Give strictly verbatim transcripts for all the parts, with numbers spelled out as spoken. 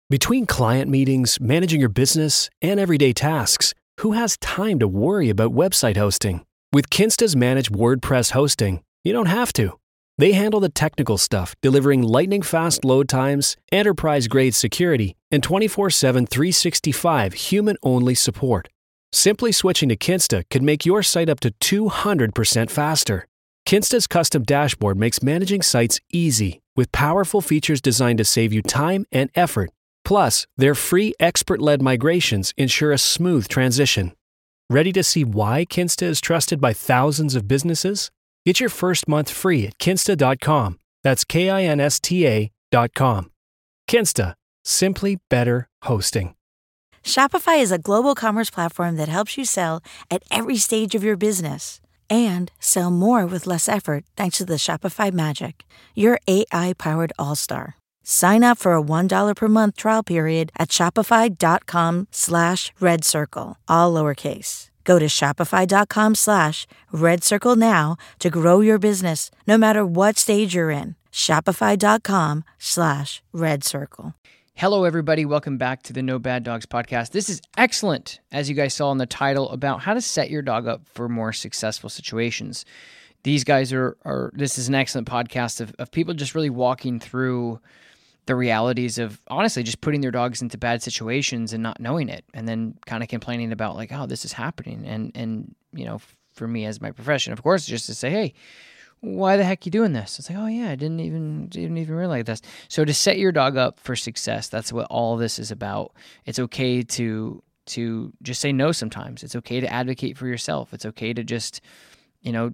Between client meetings, managing your business, and everyday tasks, who has time to worry about website hosting? With Kinsta's managed WordPress hosting, you don't have to. They handle the technical stuff, delivering lightning-fast load times, enterprise-grade security, and twenty-four seven, three sixty-five human-only support. Simply switching to Kinsta could make your site up to two hundred percent faster. Kinsta's custom dashboard makes managing sites easy, with powerful features designed to save you time and effort. Plus, their free expert-led migrations ensure a smooth transition. Ready to see why Kinsta is trusted by thousands of businesses? Get your first month free at kinsta dot com. That's K I N S T A dot com. Kinsta. Simply better hosting. Shopify is a global commerce platform that helps you sell at every stage of your business and sell more with less effort thanks to the Shopify Magic, your A I-powered all-star. Sign up for a one dollar per month trial period at shopify.com slash red circle, all lowercase. Go to shopify.com slash red circle now to grow your business, no matter what stage you're in. Shopify.com slash red circle. Hello, everybody. Welcome back to the No Bad Dogs podcast. This is excellent, as you guys saw in the title, about how to set your dog up for more successful situations. These guys are, are this is an excellent podcast of, of people just really walking through the realities of, honestly, just putting their dogs into bad situations and not knowing it, and then kind of complaining about, like, oh, this is happening. And, and you know, for me as my profession, of course, just to say, hey, why the heck are you doing this? It's like, oh, yeah, I didn't even didn't even realize this. So to set your dog up for success, that's what all this is about. It's okay to to just say no sometimes. It's okay to advocate for yourself. It's okay to just, you know,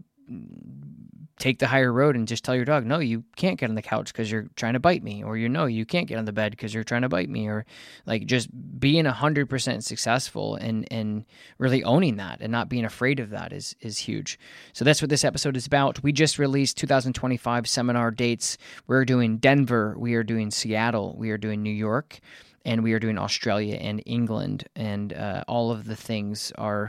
take the higher road and just tell your dog, no, you can't get on the couch because you're trying to bite me, or you know, you can't get on the bed because you're trying to bite me, or like just being one hundred percent successful and and really owning that and not being afraid of that is is huge. So that's what this episode is about. We just released two thousand twenty-five seminar dates. We're doing Denver, we are doing Seattle, we are doing New York, and we are doing Australia and England, and uh, all of the things are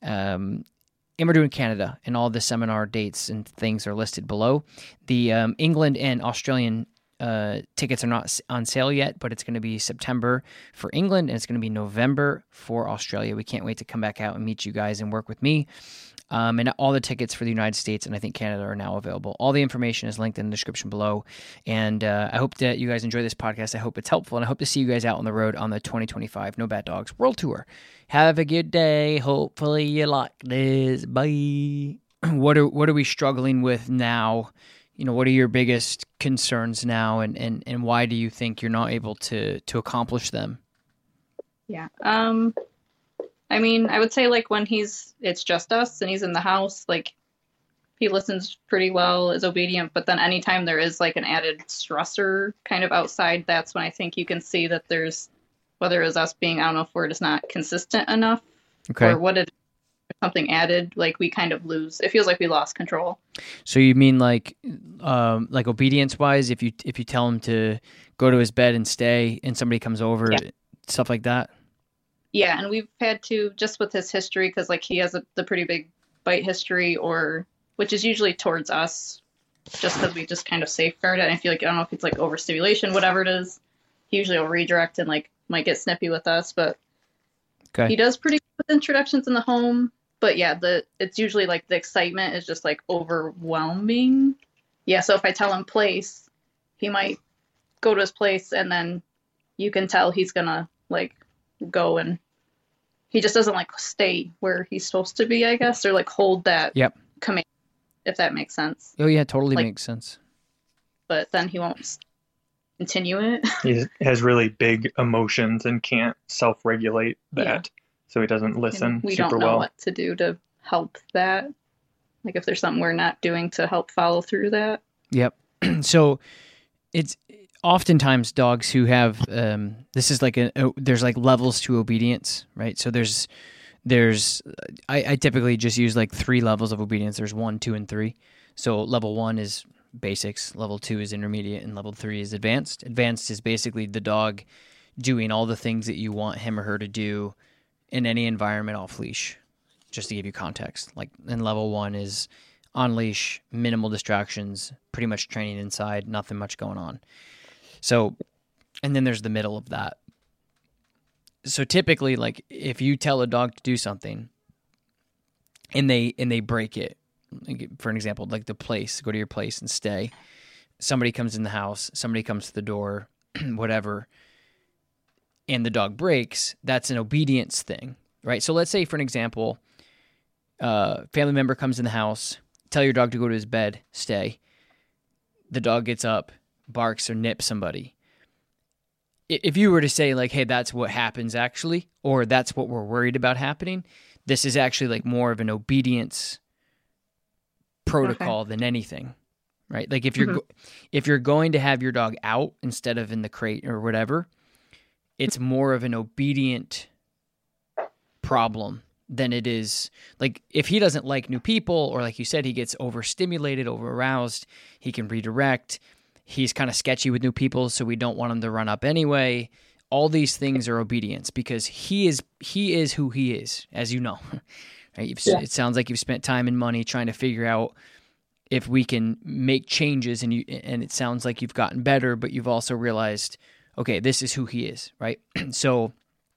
um, and we're doing Canada, and all the seminar dates and things are listed below. The um, England and Australian uh, tickets are not on sale yet, but it's going to be September for England, and it's going to be November for Australia. We can't wait to come back out and meet you guys and work with me. Um, and all the tickets for the United States and I think Canada are now available. All the information is linked in the description below. And uh, I hope that you guys enjoy this podcast. I hope it's helpful, and I hope to see you guys out on the road on the twenty twenty-five No Bad Dogs World Tour. Have a good day. Hopefully you like this. Bye. What are what are we struggling with now? You know, what are your biggest concerns now, and, and, and why do you think you're not able to to accomplish them? Yeah. Um. I mean, I would say, like, when he's, it's just us and he's in the house, like, he listens pretty well, is obedient, but then anytime there is, like, an added stressor kind of outside, that's when I think you can see that there's, whether it's us being, I don't know if we're just not consistent enough, okay, or what it, something added, like, we kind of lose, it feels like we lost control. So you mean, like, um, like obedience-wise, if you if you tell him to go to his bed and stay, and somebody comes over, yeah, stuff like that? Yeah, and we've had to, just with his history, because, like, he has a, the pretty big bite history, or, which is usually towards us, just because we just kind of safeguard it. And I feel like, I don't know if it's, like, overstimulation, whatever it is. He usually will redirect and, like, might get snippy with us, but okay, he does pretty good with introductions in the home. But, yeah, the it's usually, like, the excitement is just, like, overwhelming. Yeah, so if I tell him place, he might go to his place, and then you can tell he's gonna, like, go, and he just doesn't, like, stay where he's supposed to be, I guess, or, like, hold that yep. command, if that makes sense. Oh yeah, totally, like, makes sense. But then he won't continue it. He has really big emotions and can't self-regulate that, yeah, so he doesn't listen and we super well. We don't know what to do to help that, like, if there's something we're not doing to help follow through that. Yep. So it's oftentimes dogs who have um, this is like a, a there's like levels to obedience, right? So there's there's I, I typically just use like three levels of obedience. There's one, two, and three. So level one is basics, level two is intermediate, and level three is advanced. Advanced is basically the dog doing all the things that you want him or her to do in any environment off leash. Just to give you context, like, and level one is on leash, minimal distractions, pretty much training inside, nothing much going on. So, and then there's the middle of that, so typically, like if you tell a dog to do something and they and they break it, like, for an example, like the place, go to your place and stay. Somebody comes in the house, somebody comes to the door, whatever, and the dog breaks, that's an obedience thing, right? So let's say, for an example, uh, family member comes in the house, tell your dog to go to his bed, stay. The dog gets up, barks or nips somebody. If you were to say like, hey, that's what happens actually, or that's what we're worried about happening, this is actually like more of an obedience protocol okay. than anything, right? Like if you're, mm-hmm. go- if you're going to have your dog out instead of in the crate or whatever, it's more of an obedient problem than it is like if he doesn't like new people, or like you said, he gets overstimulated, over aroused, he can redirect. He's kind of sketchy with new people, so we don't want him to run up anyway. All these things are obedience because he is he is who he is, as you know. Right? You've, yeah. It sounds like you've spent time and money trying to figure out if we can make changes, and you and it sounds like you've gotten better, but you've also realized, okay, this is who he is, right? So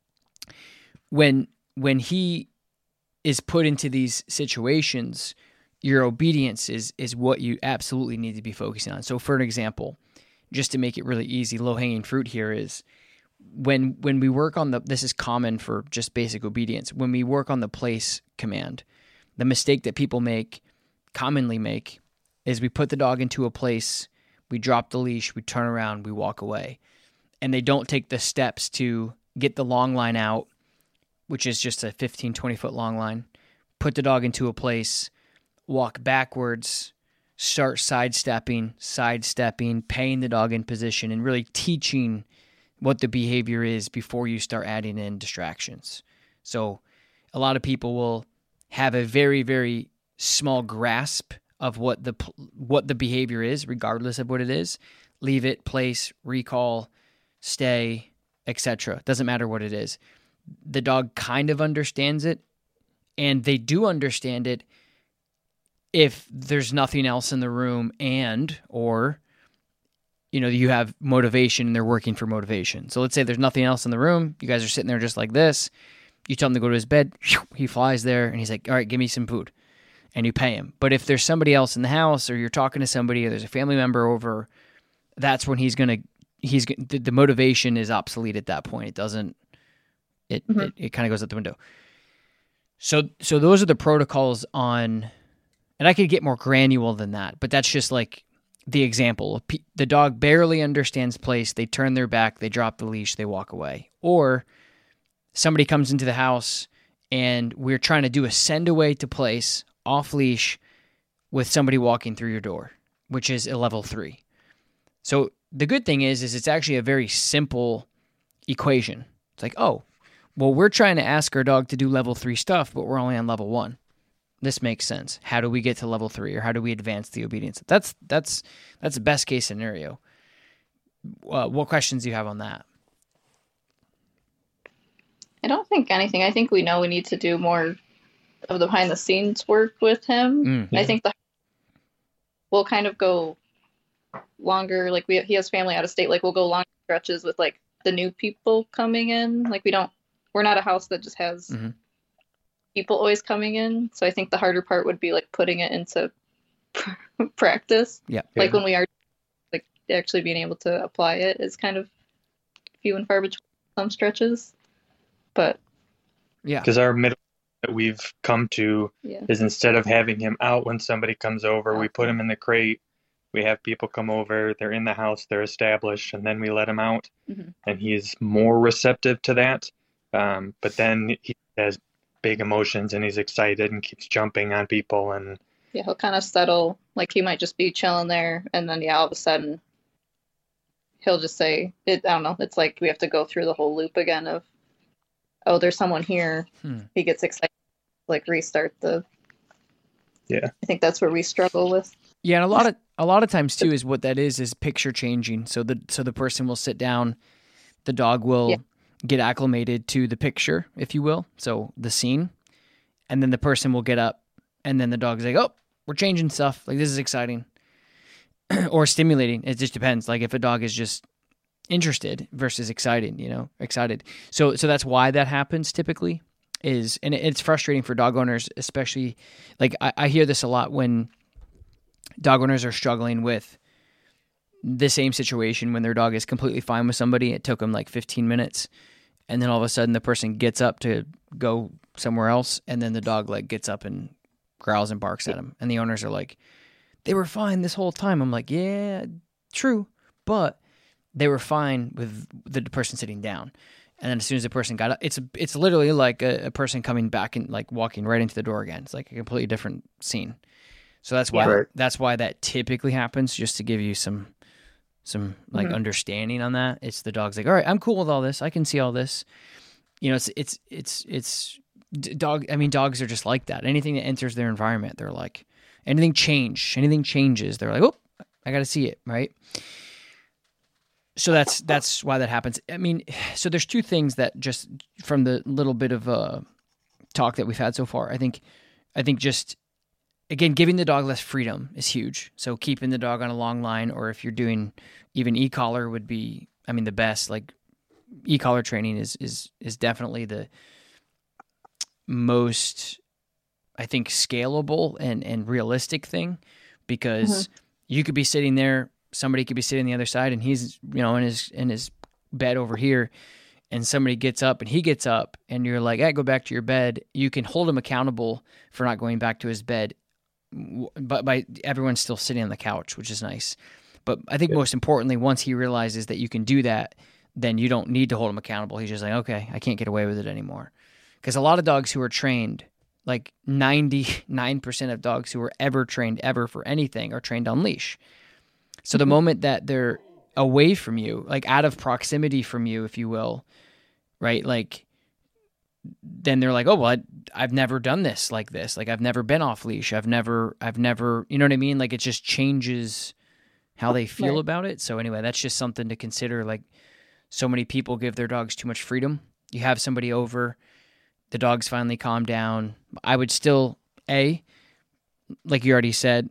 when when he is put into these situations, your obedience is is what you absolutely need to be focusing on. So for an example, just to make it really easy, low-hanging fruit here is when when we work on the, this is common for just basic obedience, when we work on the place command, the mistake that people make, commonly make, is we put the dog into a place, we drop the leash, we turn around, we walk away. And they don't take the steps to get the long line out, which is just a fifteen, twenty foot long line, put the dog into a place, walk backwards, start sidestepping, sidestepping, paying the dog in position, and really teaching what the behavior is before you start adding in distractions. So a lot of people will have a very, very small grasp of what the what the behavior is, regardless of what it is. Leave it, place, recall, stay, et cetera. Doesn't matter what it is. The dog kind of understands it, and they do understand it if there's nothing else in the room, and or you know you have motivation and they're working for motivation. So let's say there's nothing else in the room. You guys are sitting there just like this. You tell him to go to his bed. He flies there, and he's like, all right, give me some food. And you pay him. But if there's somebody else in the house, or you're talking to somebody, or there's a family member over, that's when he's going to, he's the, the motivation is obsolete at that point. It doesn't, it, mm-hmm. it, it kind of goes out the window. So, so those are the protocols on, and I could get more granular than that, but that's just like the example. The dog barely understands place. They turn their back, they drop the leash, they walk away. Or somebody comes into the house and we're trying to do a send away to place off leash with somebody walking through your door, which is a level three. So the good thing is, is it's actually a very simple equation. It's like, oh, well, we're trying to ask our dog to do level three stuff, but we're only on level one. This makes sense. How do we get to level three, or how do we advance the obedience? That's that's that's the best case scenario. Uh, what questions do you have on that? I don't think anything. I think we know we need to do more of the behind the scenes work with him. Mm, yeah. I think the we'll kind of go longer. Like we, he has family out of state. Like we'll go long stretches with like the new people coming in. Like we don't. We're not a house that just has mm-hmm. people always coming in. So I think the harder part would be like putting it into practice. Yeah. Like yeah. when we are like actually being able to apply it is kind of few and far between some stretches. But yeah, because our middle that we've come to yeah. is instead of having him out when somebody comes over, we put him in the crate. We have people come over, they're in the house, they're established, and then we let him out. Mm-hmm. And he's more receptive to that. Um, but then he has big emotions and he's excited and keeps jumping on people. And yeah, he'll kind of settle. Like he might just be chilling there, and then yeah, all of a sudden he'll just say, it, I don't know, it's like we have to go through the whole loop again of, oh, there's someone here. Hmm. He gets excited, like restart the. Yeah, I think that's where we struggle with. Yeah, and a lot of a lot of times too is what that is is picture changing. So the so the person will sit down, the dog will yeah. get acclimated to the picture, if you will, so the scene, and then the person will get up, and then the dog's like, oh, we're changing stuff. Like this is exciting, or stimulating. It just depends. Like if a dog is just interested versus excited, you know, excited. So, so that's why that happens typically is, and it's frustrating for dog owners, especially like I, I hear this a lot when dog owners are struggling with the same situation when their dog is completely fine with somebody. It took them like fifteen minutes. And then all of a sudden the person gets up to go somewhere else. And then the dog like gets up and growls and barks at him. And the owners are like, they were fine this whole time. I'm like, yeah, true. But they were fine with the person sitting down. And then as soon as the person got up, it's it's literally like a, a person coming back and like walking right into the door again. It's like a completely different scene. So that's why Right. that's why that typically happens, just to give you some some like Mhm. understanding on that. It's the dog's like, all right, I'm cool with all this. I can see all this. You know, it's it's it's it's d- dog. I mean, dogs are just like that. Anything that enters their environment, they're like, anything change, anything changes, they're like, oh, I got to see it, right? So that's that's why that happens. I mean, so there's two things that just from the little bit of uh, talk that we've had so far, I think, I think just again, giving the dog less freedom is huge. So keeping the dog on a long line, or if you're doing even e-collar would be, I mean, the best. Like e-collar training is is is definitely the most, I think, scalable and and realistic thing, because mm-hmm. you could be sitting there, somebody could be sitting on the other side, and he's, you know, in his in his bed over here, and somebody gets up and he gets up, and you're like, hey, go back to your bed. You can hold him accountable for not going back to his bed, but by everyone's still sitting on the couch, which is nice. But I think yeah. most importantly, once he realizes that you can do that, then you don't need to hold him accountable. He's just like, okay, I can't get away with it anymore. Because a lot of dogs who are trained, like ninety-nine percent of dogs who are ever trained ever for anything are trained on leash. So the moment that they're away from you, like out of proximity from you, if you will, right? Like, then they're like, oh, well, I, I've never done this like this. Like, I've never been off leash. I've never, I've never, you know what I mean? Like, it just changes how they feel right. about it. So anyway, that's just something to consider. Like, so many people give their dogs too much freedom. You have somebody over, the dog's finally calmed down. I would still, A, like you already said,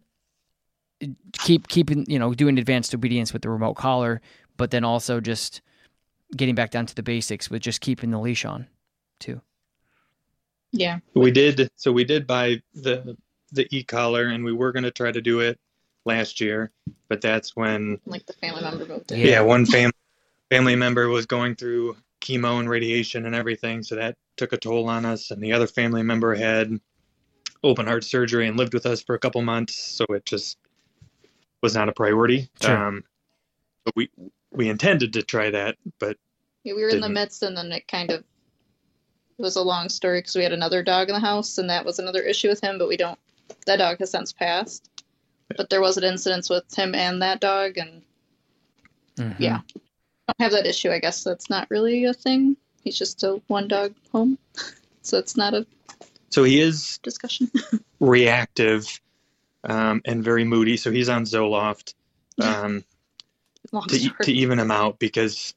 keep keeping, you know, doing advanced obedience with the remote collar, but then also just getting back down to the basics with just keeping the leash on too. Yeah. We did. So we did buy the, the e-collar, and we were going to try to do it last year, but that's when like the family member moved in. Yeah. yeah one family family member was going through chemo and radiation and everything. So that took a toll on us. And the other family member had open heart surgery and lived with us for a couple months. So it just was not a priority. Sure. Um, but we, we intended to try that, but yeah, we were didn't. in the midst, and then it kind of, it was a long story because we had another dog in the house, and that was another issue with him, but we don't, that dog has since passed. But there was an incident with him and that dog, and mm-hmm. yeah, don't have that issue. I guess that's not really a thing. He's just a one dog home, so it's not a so he is discussion. reactive um, and very moody. So he's on Zoloft um, to to even him out, because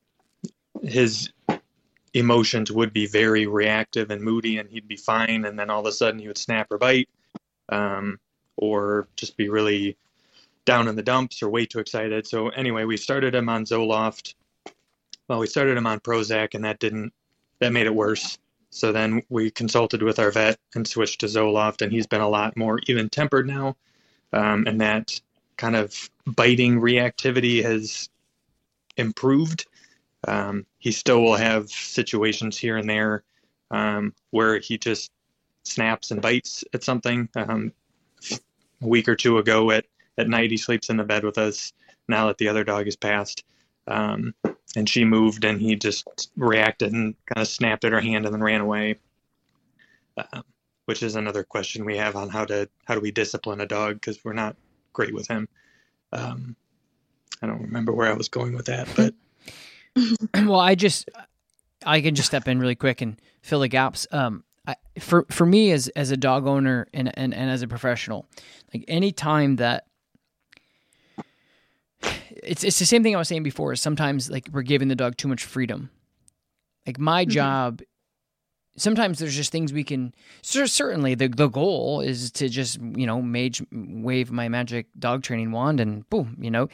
his emotions would be very reactive and moody, and he'd be fine, and then all of a sudden he would snap or bite, um, or just be really down in the dumps or way too excited. So anyway, we started him on Zoloft. Well, we started him on Prozac, and that didn't, that made it worse. So then we consulted with our vet and switched to Zoloft, and he's been a lot more even-tempered now. Um, and that kind of biting reactivity has improved. Um, he still will have situations here and there um, where he just snaps and bites at something. Um, a week or two ago at, at night, he sleeps in the bed with us now that the other dog has passed. Um, and she moved, and he just reacted and kind of snapped at her hand and then ran away, uh, which is another question we have on how to how do we discipline a dog, because we're not great with him. Um, I don't remember where I was going with that, but well, I just I can just step in really quick and fill the gaps. Um, I, for for me as as a dog owner and and, and as a professional, like any time that It's it's the same thing I was saying before. Is sometimes like we're giving the dog too much freedom. Like my mm-hmm. job, sometimes there's just things we can. Certainly, the the goal is to just you know mage wave my magic dog training wand and boom, you know.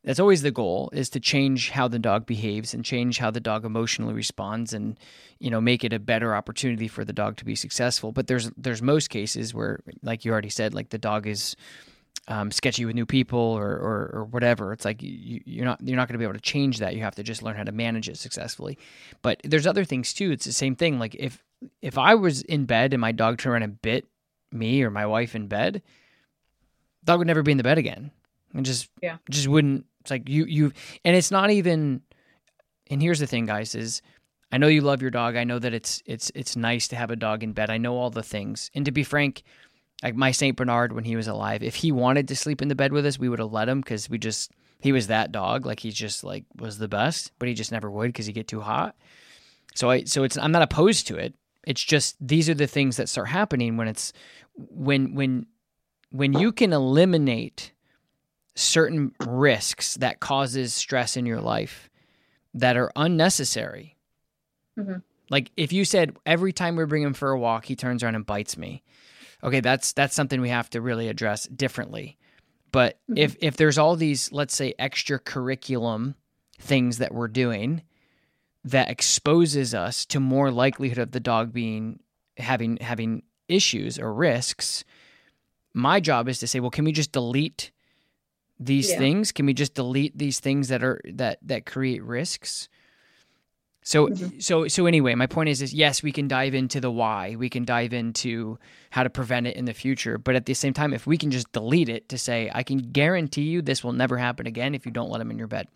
that's always the goal, is to change how the dog behaves and change how the dog emotionally responds, and, you know, make it a better opportunity for the dog to be successful. But there's there's most cases where, like you already said, like the dog is um, sketchy with new people or, or or whatever. It's like you, you're not you're not going to be able to change that. You have to just learn how to manage it successfully. But there's other things too. It's the same thing. Like if if I was in bed and my dog turned around and bit me or my wife in bed, dog would never be in the bed again. And just yeah. just wouldn't. It's like you you and it's not even. And here's the thing, guys, is I know you love your dog. I know that it's it's it's nice to have a dog in bed. I know all the things. And to be frank, like my Saint Bernard, when he was alive, if he wanted to sleep in the bed with us, we would have let him, because we just he was that dog. Like he just like was the best, but he just never would because he'd get too hot. So I so it's I'm not opposed to it. It's just these are the things that start happening when it's when when when you can eliminate certain risks that causes stress in your life that are unnecessary. Mm-hmm. Like if you said every time we bring him for a walk, he turns around and bites me. Okay, that's that's something we have to really address differently. But mm-hmm. if if there's all these, let's say, extra curriculum things that we're doing that exposes us to more likelihood of the dog being having having issues or risks, my job is to say, well, can we just delete these yeah. things? Can we just delete these things that are that that create risks? So mm-hmm. so so anyway, my point is is yes, we can dive into the why. We can dive into how to prevent it in the future. But at the same time, if we can just delete it to say, I can guarantee you this will never happen again if you don't let him in your bed.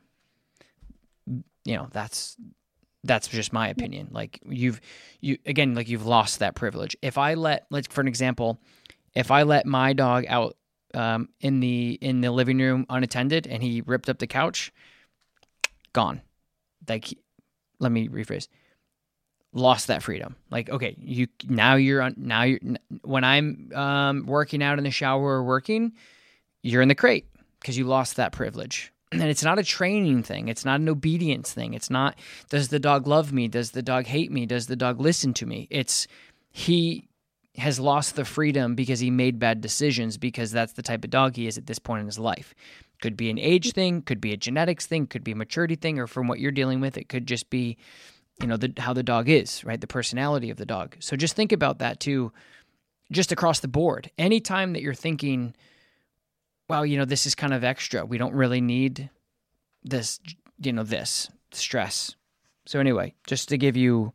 You know, that's that's just my opinion. Like you've you again, like you've lost that privilege. If I let, like for an example, if I let my dog out Um, in the in the living room unattended and he ripped up the couch, gone. Like, let me rephrase. Lost that freedom. Like, okay, you now you're on now you're when I'm um, working out in the shower or working, you're in the crate because you lost that privilege. And it's not a training thing. It's not an obedience thing. It's not, does the dog love me? Does the dog hate me? Does the dog listen to me? It's he has lost the freedom because he made bad decisions, because that's the type of dog he is at this point in his life. Could be an age thing, could be a genetics thing, could be a maturity thing, or from what you're dealing with, it could just be, you know, the, how the dog is, right? The personality of the dog. So just think about that too, just across the board. Anytime that you're thinking, well, you know, this is kind of extra, we don't really need this, you know, this stress. So anyway, just to give you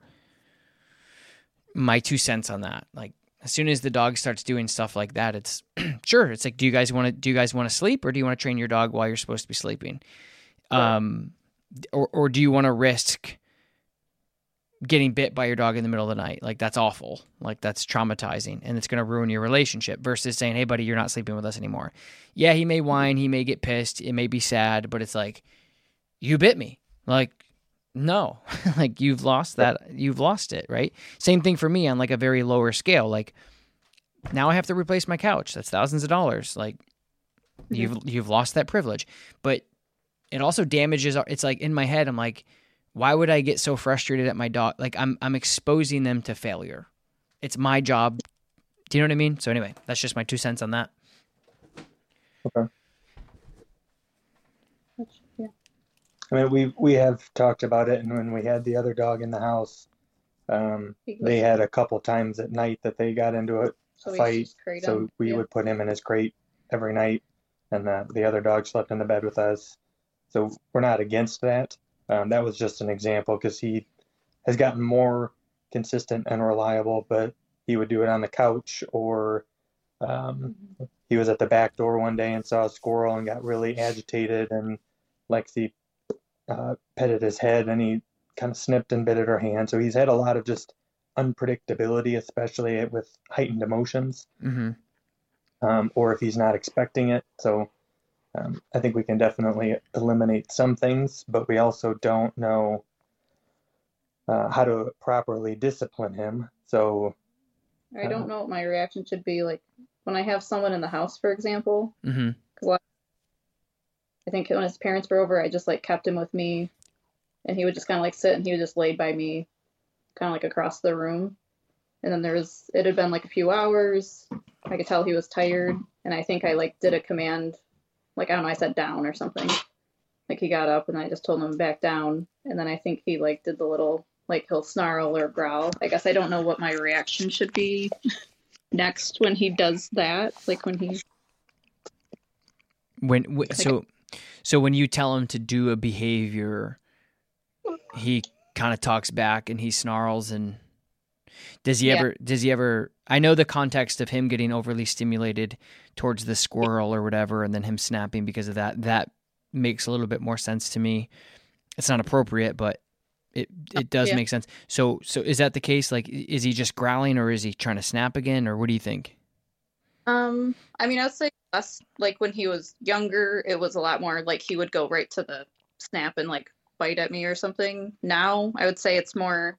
my two cents on that, like, as soon as the dog starts doing stuff like that, it's sure. It's like, do you guys want to, do you guys want to sleep, or do you want to train your dog while you're supposed to be sleeping? Right. Um, or, or do you want to risk getting bit by your dog in the middle of the night? Like, that's awful. Like, that's traumatizing, and it's going to ruin your relationship, versus saying, hey buddy, you're not sleeping with us anymore. Yeah. He may whine, he may get pissed, it may be sad, but it's like, you bit me. Like, no, like you've lost that, you've lost it, right? Same thing for me on like a very lower scale. Like, now I have to replace my couch. That's thousands of dollars. Like, mm-hmm. you've, you've lost that privilege, but it also damages. It's like in my head, I'm like, why would I get so frustrated at my dog? Like I'm, I'm exposing them to failure. It's my job. Do you know what I mean? So anyway, that's just my two cents on that. Okay. I mean, we we have talked about it, and when we had the other dog in the house, um, they had a couple times at night that they got into a so fight. So him. we yeah. would put him in his crate every night, and the, the other dog slept in the bed with us. So we're not against that. Um, that was just an example, because he has gotten more consistent and reliable, but he would do it on the couch, or um, mm-hmm. he was at the back door one day and saw a squirrel and got really agitated, and Lexi Uh, petted his head, and he kind of snipped and bit at her hand. So he's had a lot of just unpredictability, especially with heightened emotions, mm-hmm. um, or if he's not expecting it. So um, I think we can definitely eliminate some things, but we also don't know uh, how to properly discipline him. So I don't uh, know what my reaction should be, like when I have someone in the house, for example. Mm-hmm. I think when his parents were over, I just like kept him with me, and he would just kind of like sit, and he would just lay by me, kind of like across the room. And then there was, it had been like a few hours. I could tell he was tired, and I think I like did a command, like I don't know, I said down or something, Like he got up and I just told him to back down. And then I think he like did the little, like he'll snarl or growl. I guess I don't know what my reaction should be next when he does that. Like when he. When, w- so, so when you tell him to do a behavior, he kind of talks back and he snarls and does he yeah. ever, does he ever, I know the context of him getting overly stimulated towards the squirrel or whatever, and then him snapping because of that, that makes a little bit more sense to me. It's not appropriate, but it, it does yeah. make sense. So, so is that the case? Like, is he just growling or is he trying to snap again? Or what do you think? Um, I mean, I would say less, like when he was younger, it was a lot more like he would go right to the snap and like bite at me or something. Now I would say it's more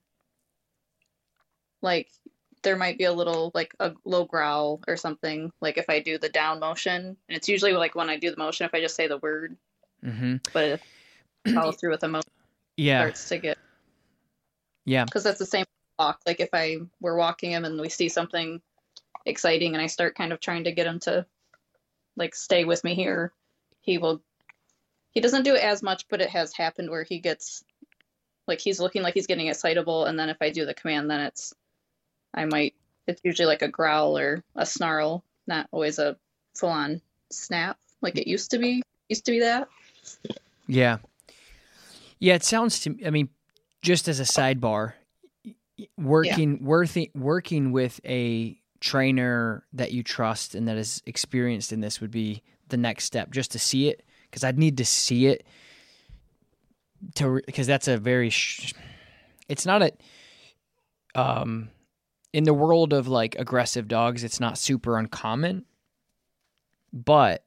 like there might be a little like a low growl or something, like if I do the down motion, and it's usually like when I do the motion if I just say the word. Mm-hmm. But if I follow through with the motion, yeah, it starts to get yeah, because that's the same walk. Like if I we're walking him and we see something exciting and I start kind of trying to get him to like stay with me here, he will he doesn't do it as much, but it has happened where he gets like he's looking like he's getting excitable, and then if I do the command, then it's I might, it's usually like a growl or a snarl, not always a full-on snap like it used to be. Used to be that. Yeah. Yeah, it sounds to me, I mean, just as a sidebar, working, yeah. working, working with a trainer that you trust and that is experienced in this would be the next step, just to see it, because I'd need to see it to, because that's a very, sh- it's not a, um, in the world of like aggressive dogs, it's not super uncommon, but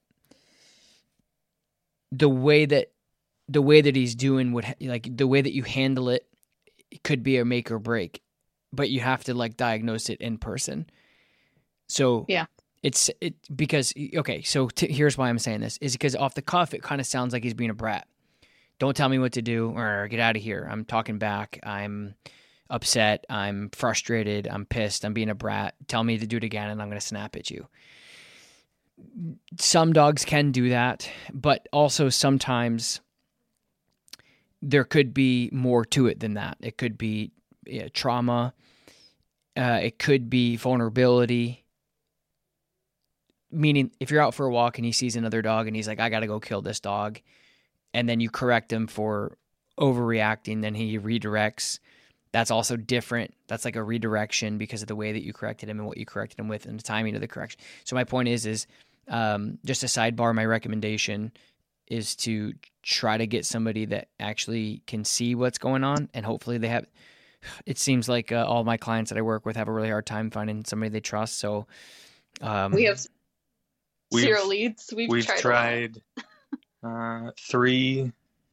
the way that the way that he's doing would like the way that you handle it, it could be a make or break, but you have to like diagnose it in person. So yeah, it's it because okay. So t- here's why I'm saying this is because off the cuff, it kind of sounds like he's being a brat. Don't tell me what to do or get out of here. I'm talking back. I'm upset, I'm frustrated, I'm pissed, I'm being a brat, tell me to do it again and I'm going to snap at you. Some dogs can do that, but also sometimes there could be more to it than that. It could be yeah, trauma, uh, it could be vulnerability, meaning if you're out for a walk and he sees another dog and he's like, I got to go kill this dog, and then you correct him for overreacting, then he redirects. That's also different. That's like a redirection because of the way that you corrected him and what you corrected him with and the timing of the correction. So my point is, is um, just a sidebar, my recommendation is to try to get somebody that actually can see what's going on, and hopefully they have, it seems like uh, all my clients that I work with have a really hard time finding somebody they trust. So um, we have zero we've, leads. We've, we've tried, tried uh, three,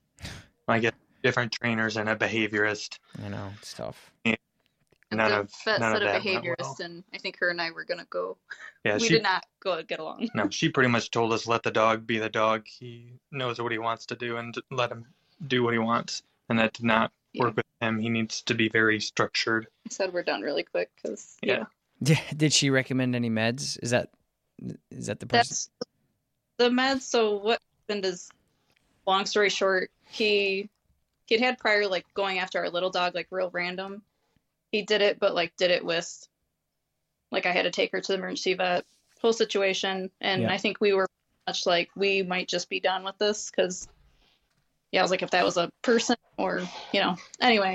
I guess, different trainers and a behaviorist. I know, it's tough. And none the of vet none said of a that behaviorist, well. And I think her and I were gonna go. Yeah, we she, did not go get along. No, she pretty much told us let the dog be the dog. He knows what he wants to do, and let him do what he wants. And that did not yeah. work with him. He needs to be very structured. I said we're done really quick because yeah. yeah. Did she recommend any meds? Is that is that the person? That's the meds. So what happened is, long story short, he he'd had prior like going after our little dog, like real random. He did it, but like did it with like I had to take her to the emergency vet, whole situation. And yeah. I think we were much like, we might just be done with this because yeah, I was like, if that was a person or, you know, anyway,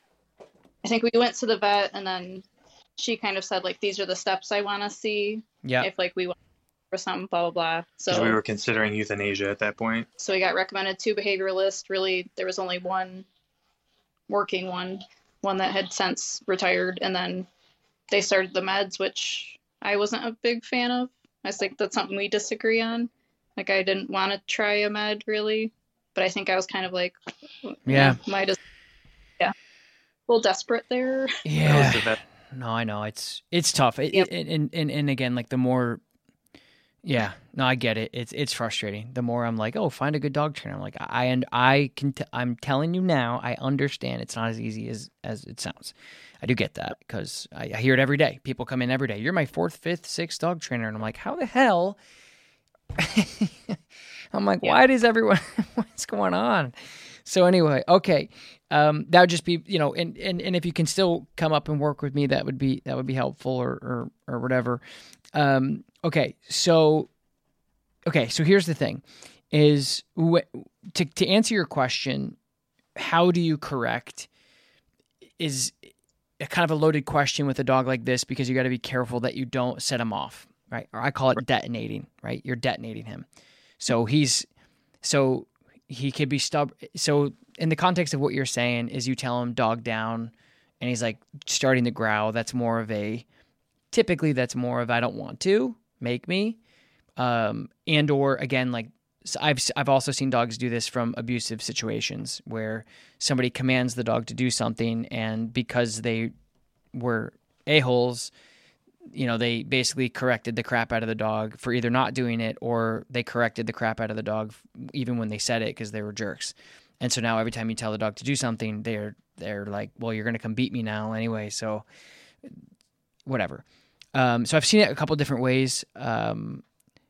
I think we went to the vet and then she kind of said like, these are the steps I want to see. Yeah. If like we want for something, blah, blah, blah. So we were considering euthanasia at that point. So we got recommended two behavioralists. Really, there was only one working one, one that had since retired. And then they started the meds, which I wasn't a big fan of. I think that's something we disagree on. Like I didn't want to try a med really, but I think I was kind of like, yeah, might as yeah, a little desperate there. Yeah. No, I know it's it's tough. It, yep. it, and, and and again, like the more, yeah, no, I get it. It's it's frustrating. The more I'm like, oh, find a good dog trainer. I'm like, I and I can. T- I'm telling you now, I understand. It's not as easy as as it sounds. I do get that because I, I hear it every day. People come in every day. You're my fourth, fifth, sixth dog trainer, and I'm like, how the hell I'm like, Yeah. why does everyone, what's going on? So anyway, okay. Um, that would just be, you know, and, and, and if you can still come up and work with me, that would be, that would be helpful or, or, or whatever. Um, okay. So, okay. So here's the thing is wh- to, to answer your question, how do you correct is a kind of a loaded question with a dog like this, because you got to be careful that you don't set him off, right? Or I call it detonating, right? You're detonating him. So he's, so he could be stubborn. So in the context of what you're saying is you tell him dog down and he's like starting to growl. That's more of a, typically that's more of, I don't want to, make me. Um, and, or again, like so I've, I've also seen dogs do this from abusive situations where somebody commands the dog to do something, and because they were a-holes, you know, they basically corrected the crap out of the dog for either not doing it, or they corrected the crap out of the dog even when they said it because they were jerks. And so now every time you tell the dog to do something, they're they're like, well, you're going to come beat me now anyway, so whatever. Um, so I've seen it a couple different ways. Um,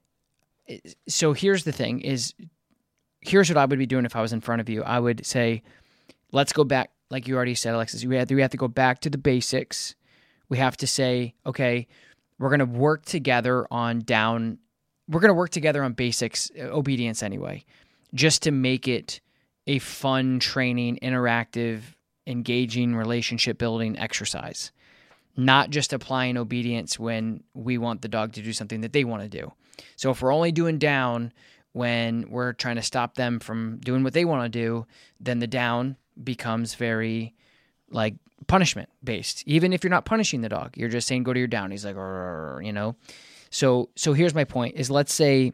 so here's the thing is, here's what I would be doing if I was in front of you. I would say, let's go back, like you already said, Alexis, we have to, we have to go back to the basics. We have to say, okay, we're going to work together on down, we're going to work together on basics, obedience anyway, just to make it a fun, training, interactive, engaging, relationship building exercise. Not just applying obedience when we want the dog to do something that they want to do. So if we're only doing down when we're trying to stop them from doing what they want to do, then the down becomes very like punishment based. Even if you're not punishing the dog, you're just saying, go to your down. He's like, you know? So, so here's my point is, let's say,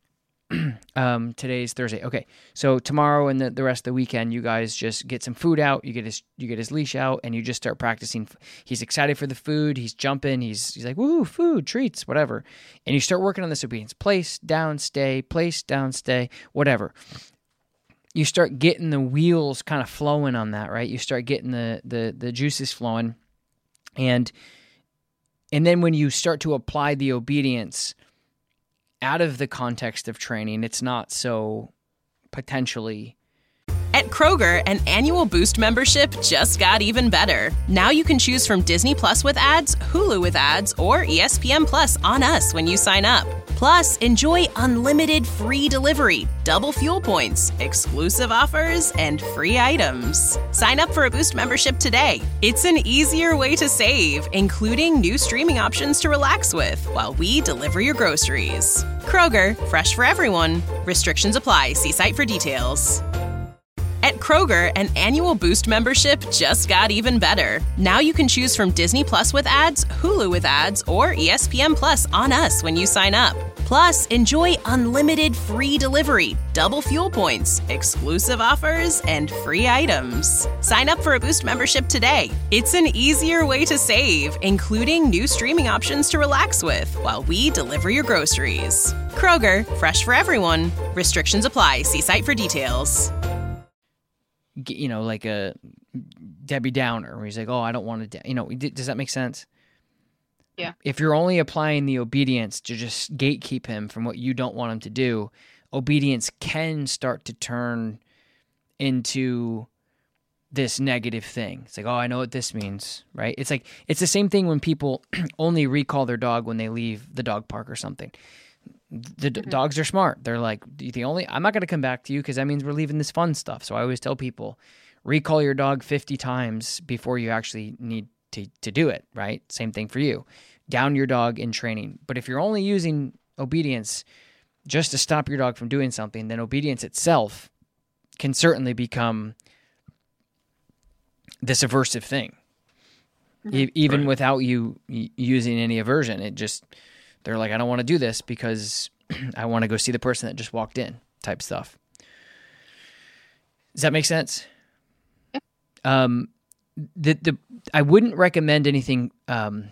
um, today's Thursday. Okay. So tomorrow and the, the rest of the weekend, you guys just get some food out, you get his, you get his leash out, and you just start practicing. He's excited for the food. He's jumping. He's, he's like, woo, food, treats, whatever. And you start working on this obedience, place, down, stay, place, down, stay, whatever. You start getting the wheels kind of flowing on that, right? You start getting the, the, the juices flowing. And, and then when you start to apply the obedience out of the context of training, it's not so potentially. At Kroger, an annual Boost membership just got even better. Now you can choose from Disney Plus with ads, Hulu with ads, or E S P N Plus on us when you sign up. Plus, enjoy unlimited free delivery, double fuel points, exclusive offers, and free items. Sign up for a Boost membership today. It's an easier way to save, including new streaming options to relax with while we deliver your groceries. Kroger, fresh for everyone. Restrictions apply. See site for details. At Kroger, an annual Boost membership just got even better. Now you can choose from Disney Plus with ads, Hulu with ads, or E S P N Plus on us when you sign up. Plus, enjoy unlimited free delivery, double fuel points, exclusive offers, and free items. Sign up for a Boost membership today. It's an easier way to save, including new streaming options to relax with while we deliver your groceries. Kroger, fresh for everyone. Restrictions apply. See site for details. You know, like a Debbie Downer, where he's like, oh, I don't want to, you know, does that make sense? Yeah. If you're only applying the obedience to just gatekeep him from what you don't want him to do, obedience can start to turn into this negative thing. It's like, oh, I know what this means, right? It's like, it's the same thing when people only recall their dog when they leave the dog park or something. The mm-hmm. dogs are smart. They're like, the only, I'm not going to come back to you because that means we're leaving this fun stuff. So I always tell people, recall your dog fifty times before you actually need to, to do it, right? Same thing for you. Down your dog in training. But if you're only using obedience just to stop your dog from doing something, then obedience itself can certainly become this aversive thing. Mm-hmm. E- even right. without you y- using any aversion. It just... They're like, I don't want to do this because I want to go see the person that just walked in, type stuff. Does that make sense? Yeah. Um, the the I wouldn't recommend anything. Um,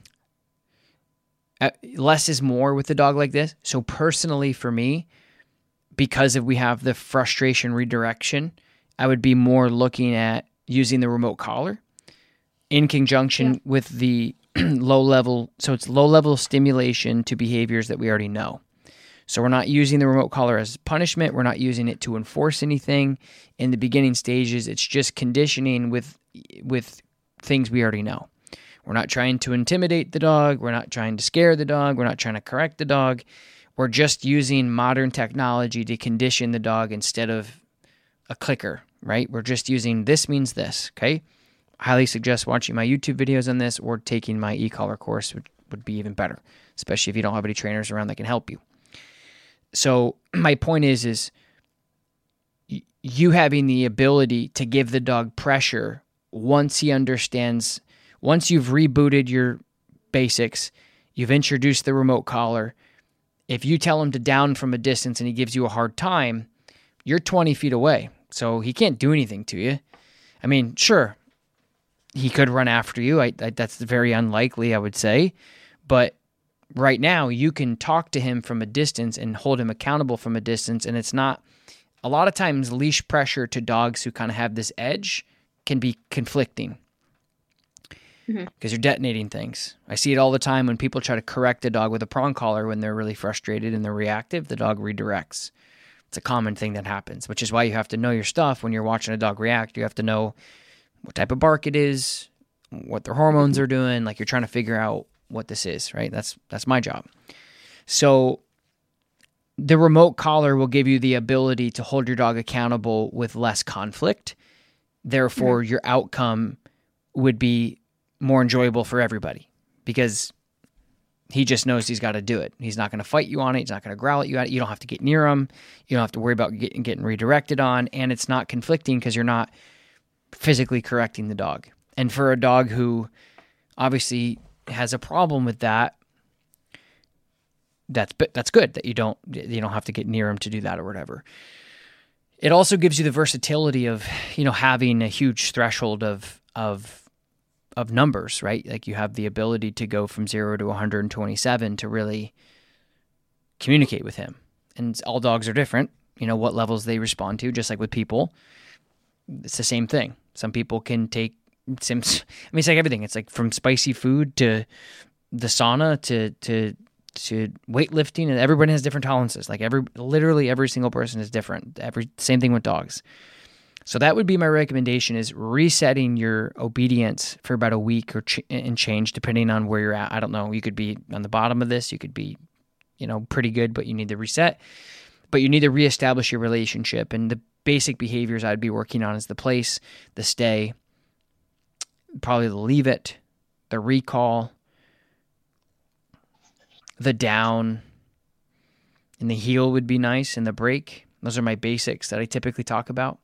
uh, less is more with the dog like this. So personally, for me, because if we have the frustration redirection, I would be more looking at using the remote collar in conjunction yeah. with the low level, so it's low level stimulation to behaviors that we already know. So we're not using the remote collar as punishment. We're not using it to enforce anything. In the beginning stages, it's just conditioning with with things we already know. We're not trying to intimidate the dog. We're not trying to scare the dog. We're not trying to correct the dog. We're just using modern technology to condition the dog instead of a clicker, right? We're just using this means this, okay? I highly suggest watching my YouTube videos on this or taking my e-collar course, which would be even better, especially if you don't have any trainers around that can help you. So my point is, is you having the ability to give the dog pressure once he understands, once you've rebooted your basics, you've introduced the remote collar. If you tell him to down from a distance and he gives you a hard time, you're twenty feet away. So he can't do anything to you. I mean, sure, he could run after you. I, I, that's very unlikely, I would say. But right now, you can talk to him from a distance and hold him accountable from a distance. And it's not, a lot of times, leash pressure to dogs who kind of have this edge can be conflicting. Because mm-hmm. you're detonating things. I see it all the time when people try to correct a dog with a prong collar when they're really frustrated and they're reactive, the dog redirects. It's a common thing that happens, which is why you have to know your stuff when you're watching a dog react. You have to know what type of bark it is, what their hormones are doing. Like, you're trying to figure out what this is, right? That's that's my job. So the remote collar will give you the ability to hold your dog accountable with less conflict. Therefore, mm-hmm. your outcome would be more enjoyable for everybody because he just knows he's got to do it. He's not going to fight you on it. He's not going to growl at you at it. You don't have to get near him. You don't have to worry about getting, getting redirected on, and it's not conflicting because you're not physically correcting the dog. And for a dog who obviously has a problem with that, that's that's good that you don't you don't have to get near him to do that or whatever. It also gives you the versatility of, you know, having a huge threshold of of of numbers, right? Like, you have the ability to go from zero to one hundred twenty-seven to really communicate with him. And all dogs are different, you know, what levels they respond to, just like with people. It's the same thing. Some people can take, some, I mean, it's like everything. It's like from spicy food to the sauna to, to, to weightlifting, and everybody has different tolerances. Like every, literally every single person is different. Every, same thing with dogs. So that would be my recommendation, is resetting your obedience for about a week or ch- and change, depending on where you're at. I don't know. You could be on the bottom of this. You could be, you know, pretty good, but you need to reset. But you need to reestablish your relationship. And the basic behaviors I'd be working on is the place, the stay, probably the leave it, the recall, the down, and the heel would be nice, and the break. Those are my basics that I typically talk about.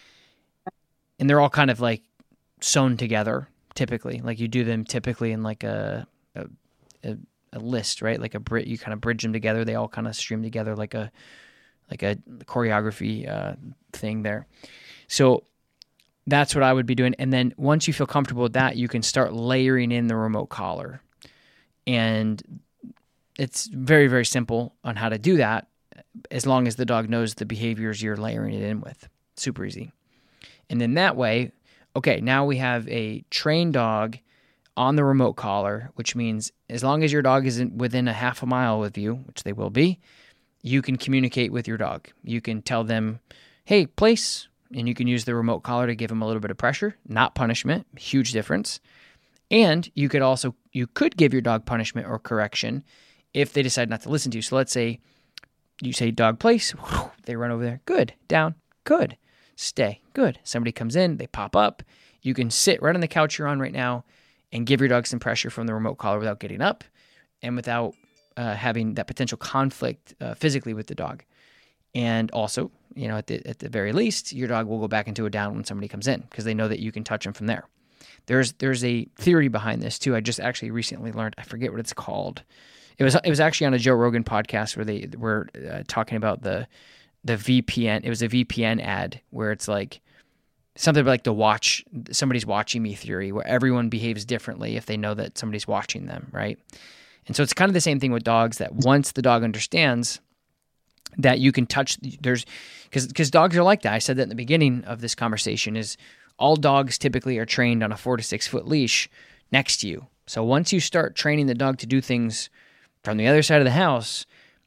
And they're all kind of like sewn together, typically. Like, you do them typically in like a a, a, a list, right? Like a bri- you kind of bridge them together. They all kind of stream together like a like a choreography uh, thing there. So that's what I would be doing. And then once you feel comfortable with that, you can start layering in the remote collar. And it's very, very simple on how to do that, as long as the dog knows the behaviors you're layering it in with. Super easy. And then that way, okay, now we have a trained dog on the remote collar, which means as long as your dog isn't within a half a mile with you, which they will be, you can communicate with your dog. You can tell them, hey, place, and you can use the remote collar to give them a little bit of pressure, not punishment, huge difference. And you could also, you could give your dog punishment or correction if they decide not to listen to you. So let's say you say dog place, they run over there, good, down, good. Stay. Good. Somebody comes in, they pop up. You can sit right on the couch you're on right now and give your dog some pressure from the remote collar without getting up and without uh, having that potential conflict uh, physically with the dog. And also, you know, at the at the very least, your dog will go back into a down when somebody comes in because they know that you can touch them from there. There's there's a theory behind this too. I just actually recently learned. I forget what it's called. It was it was actually on a Joe Rogan podcast where they were uh, talking about the. the V P N, it was a V P N ad where it's like something like the watch, somebody's watching me theory, where everyone behaves differently if they know that somebody's watching them, right? And so it's kind of the same thing with dogs, that once the dog understands that you can touch, there's, because because dogs are like that. I said that in the beginning of this conversation, is all dogs typically are trained on a four to six foot leash next to you. So once you start training the dog to do things from the other side of the house,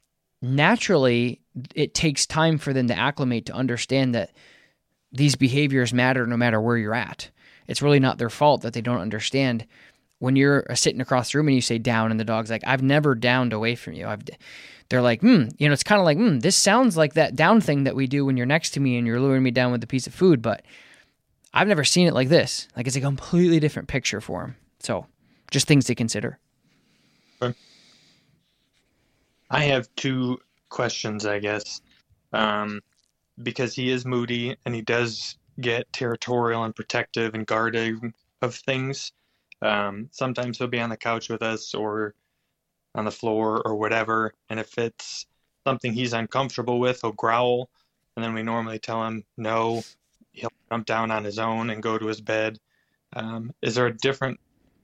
naturally it takes time for them to acclimate, to understand that these behaviors matter no matter where you're at. It's really not their fault that they don't understand. When you're sitting across the room and you say down, and the dog's like, I've never downed away from you. I've, they're like, hmm, you know, it's kind of like, hmm, this sounds like that down thing that we do when you're next to me and you're luring me down with a piece of food, but I've never seen it like this. Like, it's a completely different picture for him. So just things to consider. I have two questions, I guess, um, because he is moody and he does get territorial and protective and guarding of things. Um, sometimes he'll be on the couch with us or on the floor or whatever, and if it's something he's uncomfortable with, he'll growl, and then we normally tell him no. He'll jump down on his own and go to his bed. Um, is there a different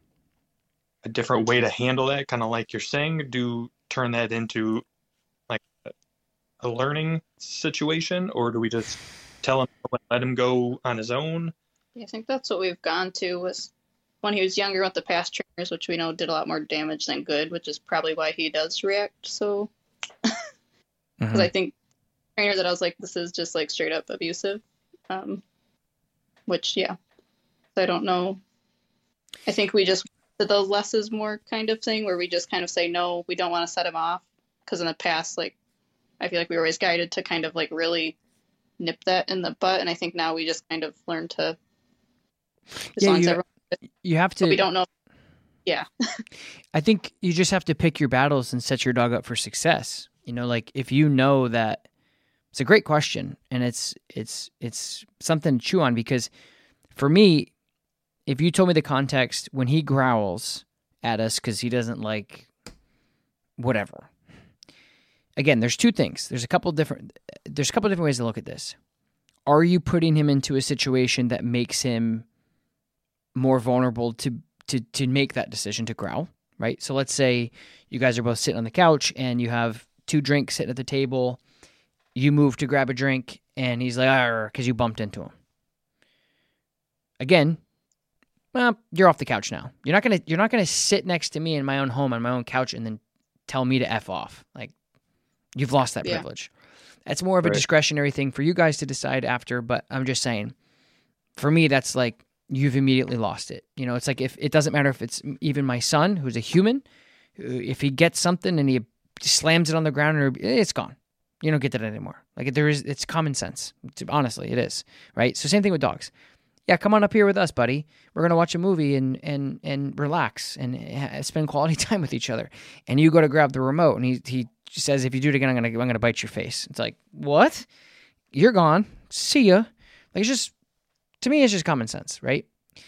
a different way to handle that, kind of like you're saying? Do turn that into like a learning situation, or do we just tell him to let him go on his own? Yeah, I think that's what we've gone to, was when he was younger with the past trainers, which we know did a lot more damage than good, which is probably why he does react so. Because mm-hmm. I think trainer that I was like, this is just like straight up abusive, um, which yeah, I don't know. I think we just did the less is more kind of thing, where we just kind of say no, we don't want to set him off, because in the past, like, I feel like we were always guided to kind of like really nip that in the butt, and I think now we just kind of learn to. As yeah, long you, as everyone, you have to. But we don't know. Yeah. I think you just have to pick your battles and set your dog up for success. You know, like if you know that, it's a great question, and it's it's it's something to chew on, because for me, if you told me the context when he growls at us because he doesn't like whatever. Again, there's two things. There's a couple different. There's a couple different ways to look at this. Are you putting him into a situation that makes him more vulnerable to to to make that decision to growl? Right. So let's say you guys are both sitting on the couch and you have two drinks sitting at the table. You move to grab a drink and he's like, because you bumped into him. Again, well, you're off the couch now. You're not gonna you're not gonna sit next to me in my own home on my own couch and then tell me to F off. Like, you've lost that yeah. privilege. That's more of a right. discretionary thing for you guys to decide after, but I'm just saying, for me, that's like, you've immediately lost it. You know, it's like, if it doesn't matter if it's even my son, who's a human, if he gets something and he slams it on the ground, or it's gone. You don't get that anymore. Like, there is, it's common sense. Honestly, it is, right? So same thing with dogs. Yeah, come on up here with us, buddy. We're gonna watch a movie and and and relax and spend quality time with each other. And you go to grab the remote, and he he says, "If you do it again, I'm gonna I'm gonna bite your face." It's like, what? You're gone. See ya. Like, it's just, to me, it's just common sense, right?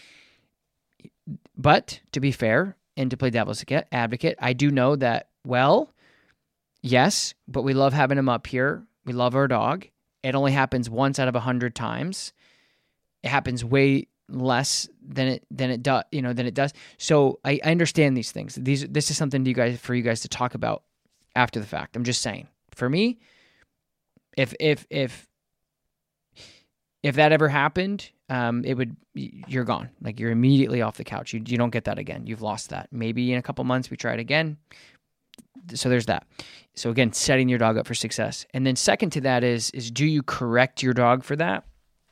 But to be fair and to play devil's advocate, I do know that, well, yes, but we love having him up here. We love our dog. It only happens once out of a hundred times. It happens way less than it than it does, you know, than it does. So I, I understand these things. These this is something to you guys for you guys to talk about after the fact. I'm just saying. For me, if if if if that ever happened, um, it would you're gone. Like, you're immediately off the couch. You you don't get that again. You've lost that. Maybe in a couple months we try it again. So there's that. So again, setting your dog up for success. And then second to that is is do you correct your dog for that?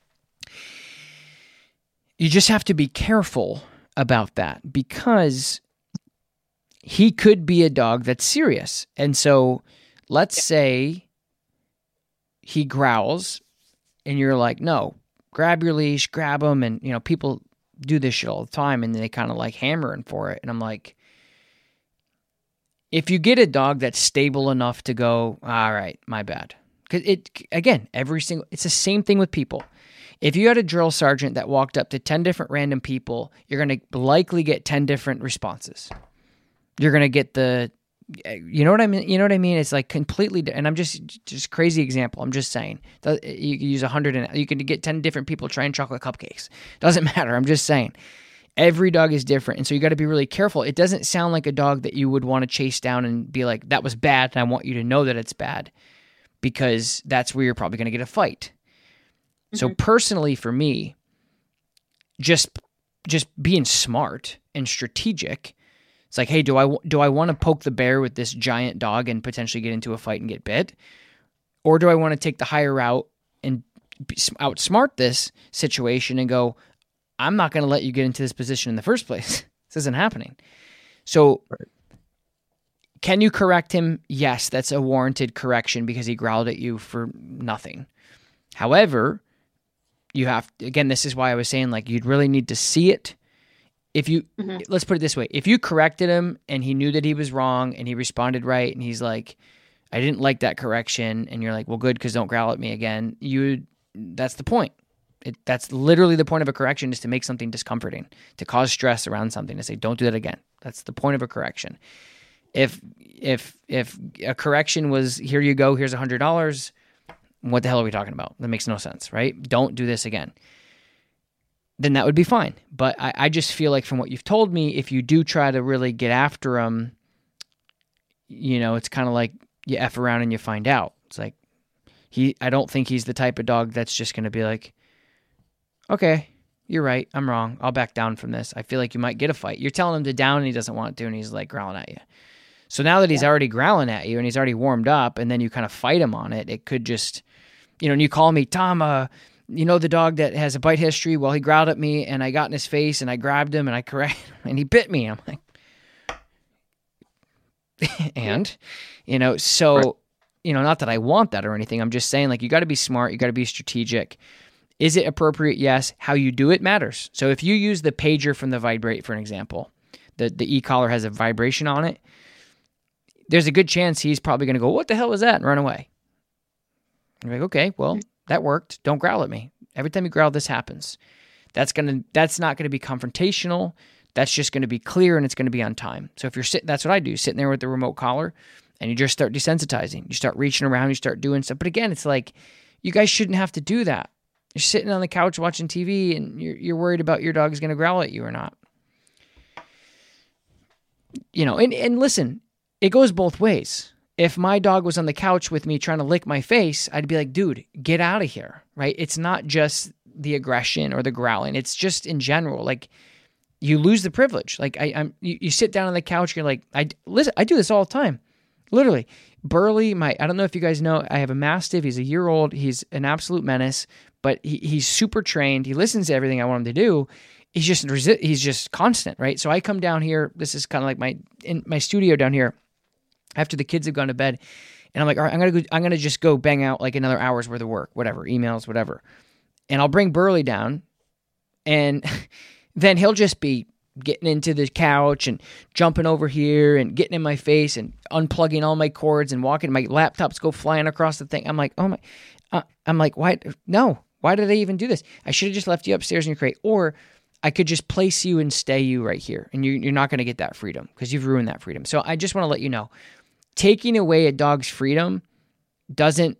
You just have to be careful about that, because he could be a dog that's serious. And so let's say he growls and you're like, no, grab your leash, grab him. And, you know, people do this shit all the time and they kind of like hammering for it. And I'm like, if you get a dog that's stable enough to go, all right, my bad. Because it, again, every single, it's the same thing with people. If you had a drill sergeant that walked up to ten different random people, you're going to likely get ten different responses. You're going to get the, you know what I mean? You know what I mean? It's like completely, and I'm just, just crazy example. I'm just saying, you can use a hundred and you can get ten different people trying chocolate cupcakes. Doesn't matter. I'm just saying, every dog is different. And so you got to be really careful. It doesn't sound like a dog that you would want to chase down and be like, that was bad, and I want you to know that it's bad, because that's where you're probably going to get a fight. So personally, for me, just just being smart and strategic, It's like, hey, do I do I want to poke the bear with this giant dog and potentially get into a fight and get bit, or do I want to take the higher route and outsmart this situation and go, I'm not going to let you get into this position in the first place. This isn't happening. So, right. Can you correct him? Yes, that's a warranted correction because he growled at you for nothing. However, you have, again, this is why I was saying, like, you'd really need to see it. If you, mm-hmm. let's put it this way, if you corrected him and he knew that he was wrong and he responded right and he's like, I didn't like that correction, and you're like, well, good, because don't growl at me again, you, that's the point. It, that's literally the point of a correction, is to make something discomforting, to cause stress around something, to say, don't do that again. That's the point of a correction. If if if a correction was, here you go, here's one hundred dollars, what the hell are we talking about? That makes no sense, right? Don't do this again. Then that would be fine. But I, I just feel like from what you've told me, if you do try to really get after him, you know, it's kind of like you F around and you find out. It's like, he. I don't think he's the type of dog that's just going to be like, okay, you're right, I'm wrong, I'll back down from this. I feel like you might get a fight. You're telling him to down and he doesn't want to, and he's like growling at you. So now that he's yeah. already growling at you and he's already warmed up, and then you kind of fight him on it, it could just, you know, and you call me, Tom, uh, you know the dog that has a bite history? Well, he growled at me and I got in his face and I grabbed him and I correct and he bit me. I'm like, and, you know, so, right. you know, not that I want that or anything. I'm just saying, like, you got to be smart. You got to be strategic. Is it appropriate? Yes. How you do it matters. So if you use the pager from the Vibrate, for an example, the, the e-collar has a vibration on it, there's a good chance he's probably going to go, what the hell was that? And run away. You're like, okay, well, that worked. Don't growl at me. Every time you growl, this happens. That's going to, that's not going to be confrontational. That's just going to be clear, and it's going to be on time. So if you're sitting, that's what I do, sitting there with the remote collar, and you just start desensitizing. You start reaching around, you start doing stuff. But again, it's like, you guys shouldn't have to do that. You're sitting on the couch watching T V, and you're, you're worried about your dog is going to growl at you or not. You know, and, and listen, it goes both ways. If my dog was on the couch with me trying to lick my face, I'd be like, dude, get out of here, right? It's not just the aggression or the growling. It's just in general, like, you lose the privilege. Like, I, I'm, you, you sit down on the couch, you're like, I listen. I do this all the time, literally. Burley, my, I don't know if you guys know, I have a Mastiff. He's a year old. He's an absolute menace, but he, he's super trained. He listens to everything I want him to do. He's just resi- he's just constant, right? So I come down here. This is kind of like my in my studio down here after the kids have gone to bed, and I'm like, all right, I'm gonna go, I'm gonna just go bang out like another hour's worth of work, whatever, emails, whatever, and I'll bring Burley down, and then he'll just be getting into the couch and jumping over here and getting in my face and unplugging all my cords and walking. My laptops go flying across the thing. I'm like, oh my, uh, I'm like, why? No, why did I even do this? I should have just left you upstairs in your crate, or I could just place you and stay you right here, and you, you're not going to get that freedom because you've ruined that freedom. So I just want to let you know, taking away a dog's freedom doesn't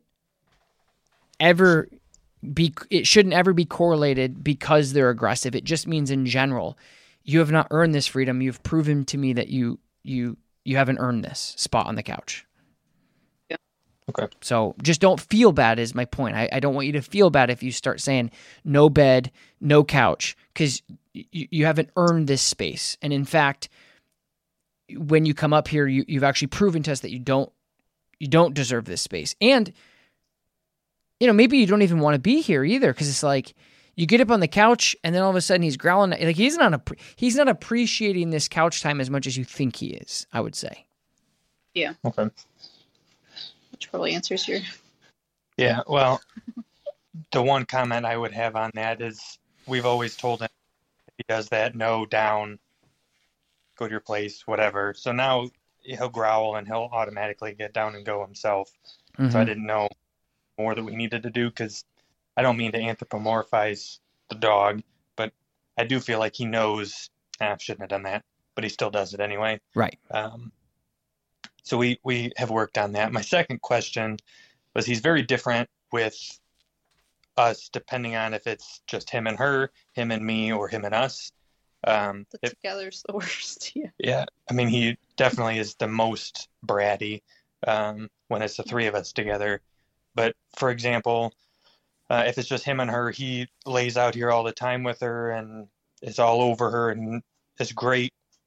ever be, it shouldn't ever be correlated because they're aggressive. It just means in general, you have not earned this freedom. You've proven to me that you you you haven't earned this spot on the couch. Yeah. Okay. So just don't feel bad is my point. I, I don't want you to feel bad if you start saying no bed, no couch, because you, you haven't earned this space. And in fact, when you come up here, you, you've actually proven to us that you don't you don't deserve this space. And, you know, maybe you don't even want to be here either, because it's like, you get up on the couch, and then all of a sudden he's growling. Like, he's not a, he's not appreciating this couch time as much as you think he is, I would say. Yeah. Okay. Which probably answers your... Yeah, well, the one comment I would have on that is we've always told him if he does that, no, down, go to your place, whatever. So now he'll growl and he'll automatically get down and go himself. Mm-hmm. So I didn't know more that we needed to do, because I don't mean to anthropomorphize the dog, but I do feel like he knows, eh, I shouldn't have done that, but he still does it anyway. Right. Um, so we, we have worked on that. My second question was, he's very different with us, depending on if it's just him and her, him and me, or him and us. Um, the if, together's the worst. Yeah. Yeah. I mean, he definitely is the most bratty um, when it's the three of us together. But for example, Uh, if it's just him and her, he lays out here all the time with her and is all over her and is great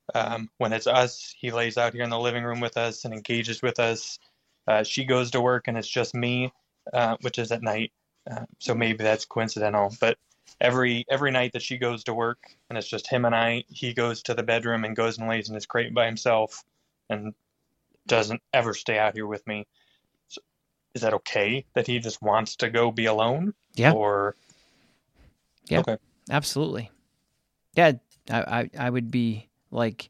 Um, when it's us, he lays out here in the living room with us and engages with us. Uh, she goes to work and it's just me, uh, which is at night. Uh, so maybe that's coincidental. But every every night that she goes to work and it's just him and I, he goes to the bedroom and goes and lays in his crate by himself and doesn't ever stay out here with me. So is that okay that he just wants to go be alone? Yeah. Or yeah, okay. Absolutely. Yeah, I, I, I would be like,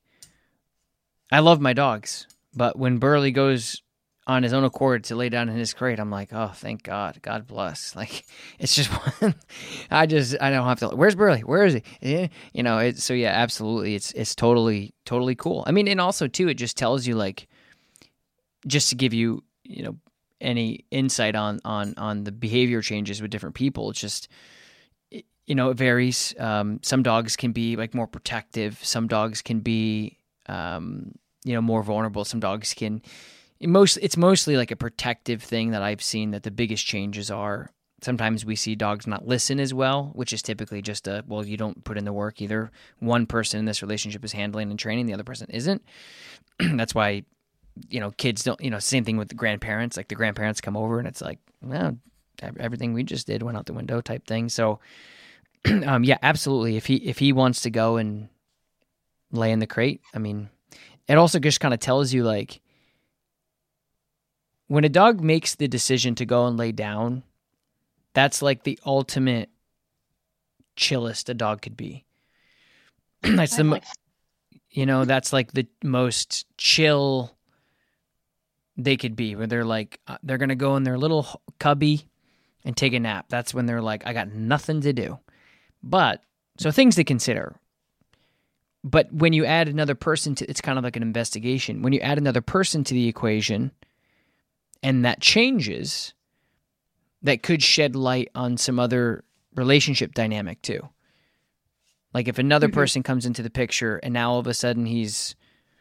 I love my dogs, but when Burley goes on his own accord to lay down in his crate, I'm like, oh, thank God, God bless. Like, it's just, I just, I don't have to, where's Burley? Where is he? Yeah. You know, it's, so yeah, absolutely. It's, it's totally, totally cool. I mean, and also too, it just tells you like, just to give you, you know, any insight on, on, on the behavior changes with different people. It's just, you know, it varies. Um, some dogs can be like more protective. Some dogs can be, um, you know, more vulnerable. Some dogs can, it most, it's mostly like a protective thing that I've seen that the biggest changes are. Sometimes we see dogs not listen as well, which is typically just a, well, you don't put in the work. Either one person in this relationship is handling and training, the other person isn't. That's why, you know, kids don't, you know, same thing with the grandparents. Like the grandparents come over and it's like, well, everything we just did went out the window type thing. So, Um, yeah, absolutely. If he if he wants to go and lay in the crate, I mean, it also just kind of tells you like when a dog makes the decision to go and lay down, that's like the ultimate chillest a dog could be. That's the, like... you know, that's like the most chill they could be. Where they're like uh, they're gonna go in their little cubby and take a nap. That's when they're like, I got nothing to do. But, so things to consider. But when you add another person to, it's kind of like an investigation. When you add another person to the equation and that changes, that could shed light on some other relationship dynamic too. Like if another mm-hmm. person comes into the picture and now all of a sudden he's,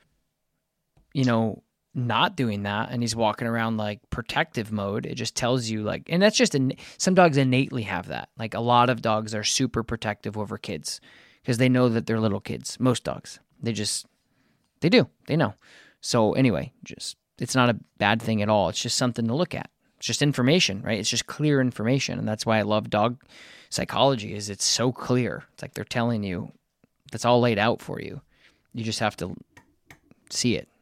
you know, not doing that and he's walking around like protective mode, it just tells you like, and that's just, in, some dogs innately have that. Like a lot of dogs are super protective over kids because they know that they're little kids. Most dogs, they just, they do, they know. So anyway, just, it's not a bad thing at all. It's just something to look at. It's just information, right? It's just clear information. And that's why I love dog psychology is it's so clear. It's like they're telling you, that's all laid out for you. You just have to see it.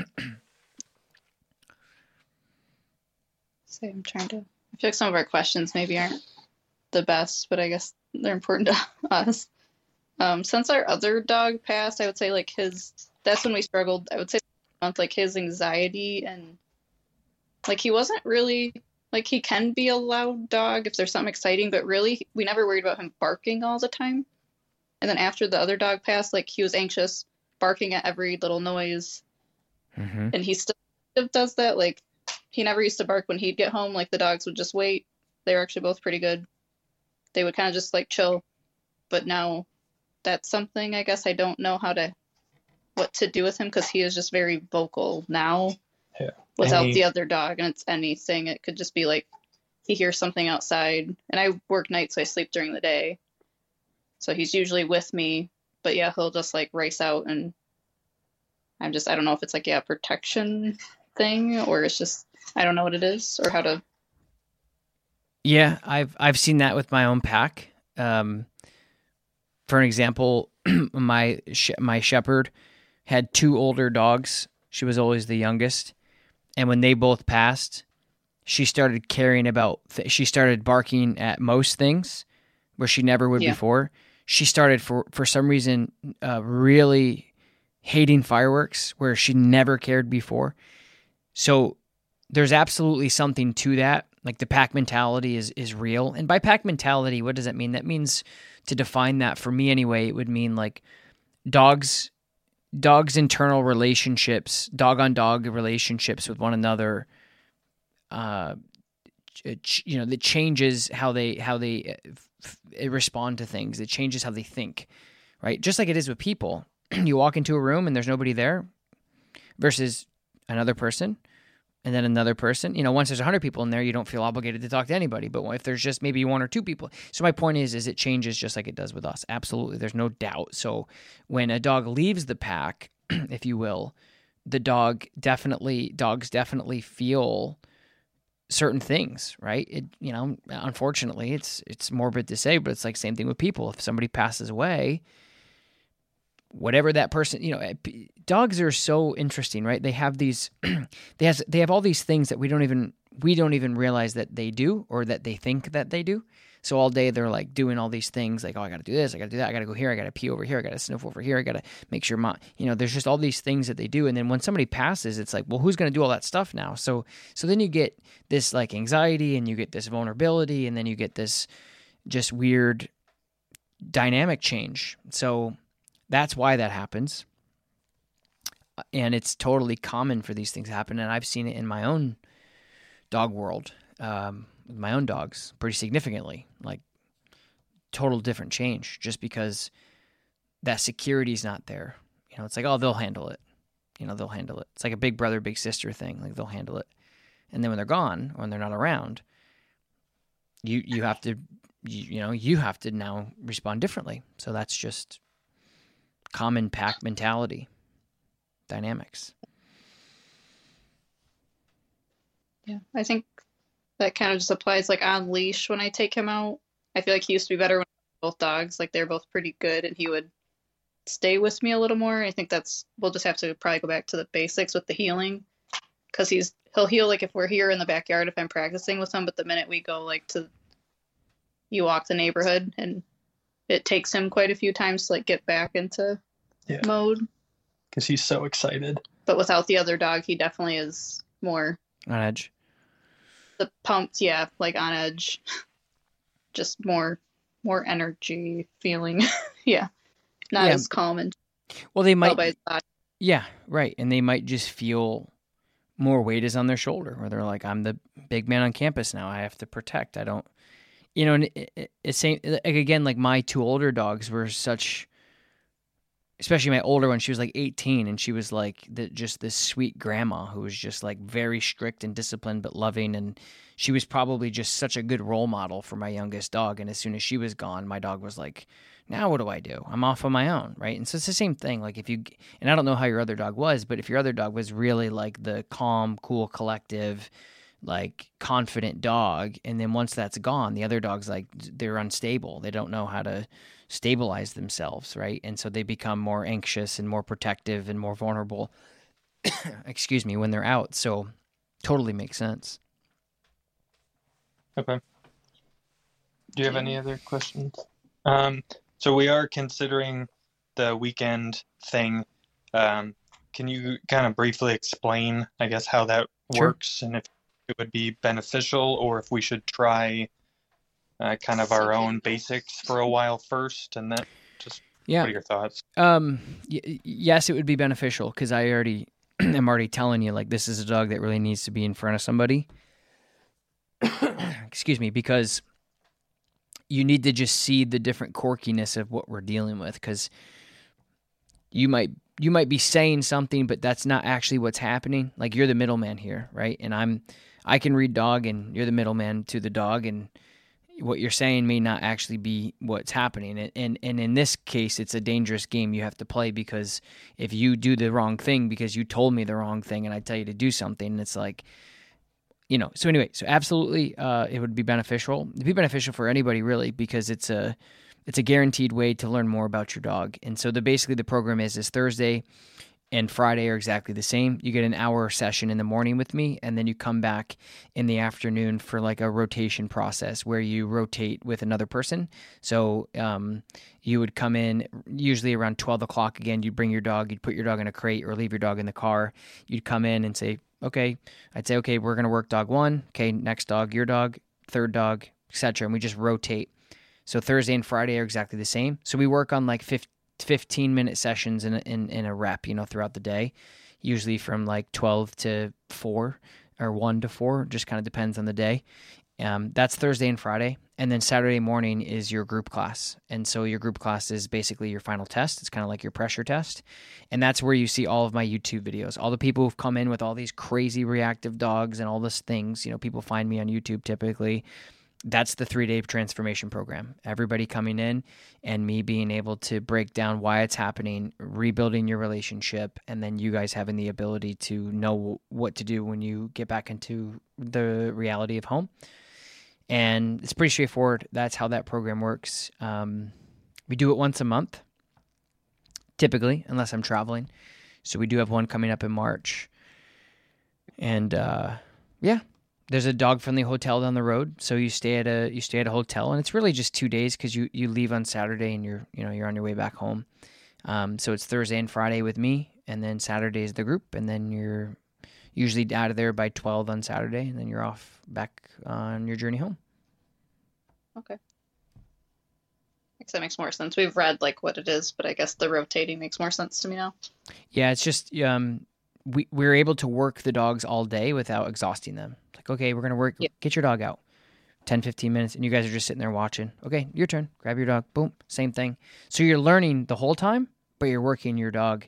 So I'm trying to, I feel like some of our questions maybe aren't the best, but I guess they're important to us. Um, since our other dog passed, I would say like his, that's when we struggled. I would say month, like his anxiety and like he wasn't really, like he can be a loud dog if there's something exciting, but really we never worried about him barking all the time. And then after the other dog passed, like he was anxious, barking at every little noise. Mm-hmm. And he still does that. Like he never used to bark when he'd get home. Like the dogs would just wait. They were actually both pretty good. They would kind of just like chill. But now that's something I guess I don't know how to, what to do with him because he is just very vocal now yeah. without Any... the other dog. And it's anything. It could just be like he hears something outside. And I work nights, so I sleep during the day. So he's usually with me. But yeah, he'll just like race out and I'm just, I don't know if it's like, yeah, protection thing or it's just, I don't know what it is or how to. Yeah, I've I've seen that with my own pack. Um, for an example, my my shepherd had two older dogs. She was always the youngest, and when they both passed, she started caring about. Th- she started barking at most things, where she never would yeah. before. She started for for some reason uh, really hating fireworks, where she never cared before. So there's absolutely something to that. Like the pack mentality is is real. And by pack mentality, what does that mean? That means, to define that for me anyway, it would mean like dogs, dogs' internal relationships, dog on dog relationships with one another. Uh, you know, that changes how they how they respond to things. It changes how they think, right? Just like it is with people. You walk into a room and there's nobody there, versus another person. and then another person, you know, once there's a hundred people in there, you don't feel obligated to talk to anybody. But if there's just maybe one or two people. So my point is, is it changes just like it does with us. Absolutely. There's no doubt. So when a dog leaves the pack, if you will, the dog definitely, dogs definitely feel certain things, right? It, you know, unfortunately it's, it's morbid to say, but it's like same thing with people. If somebody passes away, whatever that person, you know, dogs are so interesting, right? They have these, they have, they have all these things that we don't even, we don't even realize that they do, or that they think that they do. So all day they're like doing all these things like, oh, I got to do this, I got to do that, I got to go here, I got to pee over here, I got to sniff over here, I got to make sure my, you know, there's just all these things that they do. And then when somebody passes, it's like, well, who's going to do all that stuff now? So, so then you get this like anxiety, and you get this vulnerability, and then you get this just weird dynamic change. So that's why that happens. And it's totally common for these things to happen. And I've seen it in my own dog world, um, with my own dogs pretty significantly, like total different change, just because that security is not there. You know, it's like, oh, they'll handle it. You know, they'll handle it. It's like a big brother, big sister thing. Like they'll handle it. And then when they're gone, or when they're not around, you, you have to, you, you know, you have to now respond differently. So that's just common pack mentality dynamics. Yeah, I think that kind of just applies like on leash when I take him out. I feel like he used to be better when both dogs, like they're both pretty good, and he would stay with me a little more. I think that's, we'll just have to probably go back to the basics with the healing, because he's, he'll heal like if we're here in the backyard, if I'm practicing with him, but the minute we go like to, you walk the neighborhood, and it takes him quite a few times to like get back into yeah. mode. Because he's so excited. But without the other dog, he definitely is more on edge. The pumped, yeah, like on edge. Just more, more energy feeling. yeah, not yeah. as calm and. Well, they might. Yeah, right, and they might just feel more weight is on their shoulder, where they're like, "I'm the big man on campus now. I have to protect. I don't." You know, and it, it, it's same like, again. Like my two older dogs were such. Especially my older one, she was like eighteen, and she was like the, just this sweet grandma who was just like very strict and disciplined but loving, and she was probably just such a good role model for my youngest dog. And as soon as she was gone, my dog was like, now what do I do? I'm off on my own, right? And so it's the same thing. Like if you, and I don't know how your other dog was, but if your other dog was really like the calm, cool, collective, like confident dog, and then once that's gone, the other dog's like, they're unstable. They don't know how to stabilize themselves, right? And so they become more anxious and more protective and more vulnerable, excuse me, when they're out. So totally makes sense. Okay. Do you have any other questions? Um, so we are considering the weekend thing. Um, can you kind of briefly explain, I guess, how that Sure. works, and if it would be beneficial, or if we should try uh, kind of our own basics for a while first, and then just Yeah. what are your thoughts? Um, y- yes, it would be beneficial, because I already am already telling you, like, this is a dog that really needs to be in front of somebody. Excuse me, because you need to just see the different quirkiness of what we're dealing with, because you might you might be saying something, but that's not actually what's happening. Like, you're the middleman here, right? And I'm I can read dog, and you're the middleman to the dog, and what you're saying may not actually be what's happening. And, and and in this case, it's a dangerous game you have to play, because if you do the wrong thing because you told me the wrong thing and I tell you to do something, it's like, you know. So anyway, so absolutely, uh, it would be beneficial. It'd be beneficial for anybody, really, because it's a it's a guaranteed way to learn more about your dog. And so the basically the program is is Thursday and Friday are exactly the same. You get an hour session in the morning with me, and then you come back in the afternoon for like a rotation process where you rotate with another person. So um, you would come in usually around twelve o'clock again. You'd bring your dog, you'd put your dog in a crate or leave your dog in the car. You'd come in and say, okay, I'd say, okay, we're going to work dog one. Okay, next dog, your dog, third dog, et cetera. And we just rotate. So Thursday and Friday are exactly the same. So we work on like fifteen minute sessions in a, in, in a rep, you know, throughout the day, usually from like twelve to four or one to four, just kind of depends on the day. Um, that's Thursday and Friday. And then Saturday morning is your group class. And so your group class is basically your final test. It's kind of like your pressure test. And that's where you see all of my YouTube videos. All the people who've come in with all these crazy reactive dogs and all these things. You know, people find me on YouTube typically. That's the three-day transformation program. Everybody coming in and me being able to break down why it's happening, rebuilding your relationship, and then you guys having the ability to know what to do when you get back into the reality of home. And it's pretty straightforward. That's how that program works. Um, we do it once a month, typically, unless I'm traveling. So we do have one coming up in March. And uh, yeah, there's a dog-friendly hotel down the road. So you stay at a you stay at a hotel, and it's really just two days because you, you leave on Saturday and you're you know you're on your way back home. Um, so it's Thursday and Friday with me, and then Saturday is the group, and then you're usually out of there by twelve on Saturday, and then you're off back on your journey home. Okay. I guess that makes more sense. We've read like what it is, but I guess the rotating makes more sense to me now. Yeah, it's just um, we we're able to work the dogs all day without exhausting them. Like, okay, we're gonna work. Yeah. Get your dog out. ten, fifteen minutes, and you guys are just sitting there watching. Okay, your turn. Grab your dog. Boom. Same thing. So you're learning the whole time, but you're working your dog.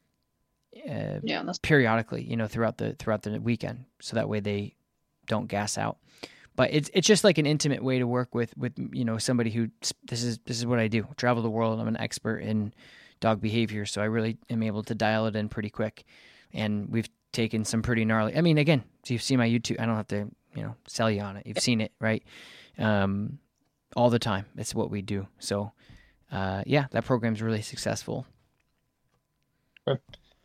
Uh, yeah, that's periodically, you know, throughout the throughout the weekend, so that way they don't gas out. But it's it's just like an intimate way to work with with you know somebody who this is this is what I do. I travel the world. I'm an expert in dog behavior, so I really am able to dial it in pretty quick. And we've taken some pretty gnarly. I mean, again, so you've seen my YouTube. I don't have to you know sell you on it. You've seen it, right? Um, all the time. It's what we do. So uh, yeah, that program's really successful. Good.